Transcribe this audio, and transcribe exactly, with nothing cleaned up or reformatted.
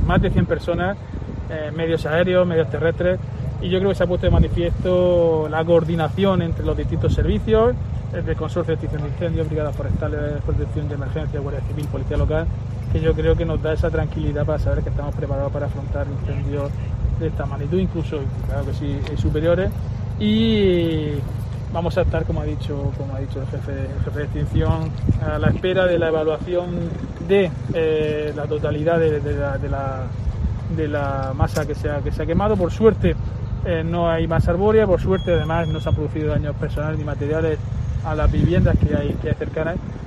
más de cien personas, eh, medios aéreos, medios terrestres, y yo creo que se ha puesto de manifiesto la coordinación entre los distintos servicios, el Consorcio de Extinción de Incendios, Brigadas Forestales, Protección de Emergencia, Guardia Civil, Policía Local, que yo creo que nos da esa tranquilidad para saber que estamos preparados para afrontar incendios de esta magnitud, incluso, claro que sí, superiores, y vamos a estar, como ha dicho, como ha dicho el jefe, el jefe de extinción, a la espera de la evaluación de eh, la totalidad de, de, la, de, la, de la masa que se ha, que se ha quemado. Por suerte eh, no hay masa arbórea, por suerte además no se han producido daños personales ni materiales a las viviendas que hay, que hay cercanas.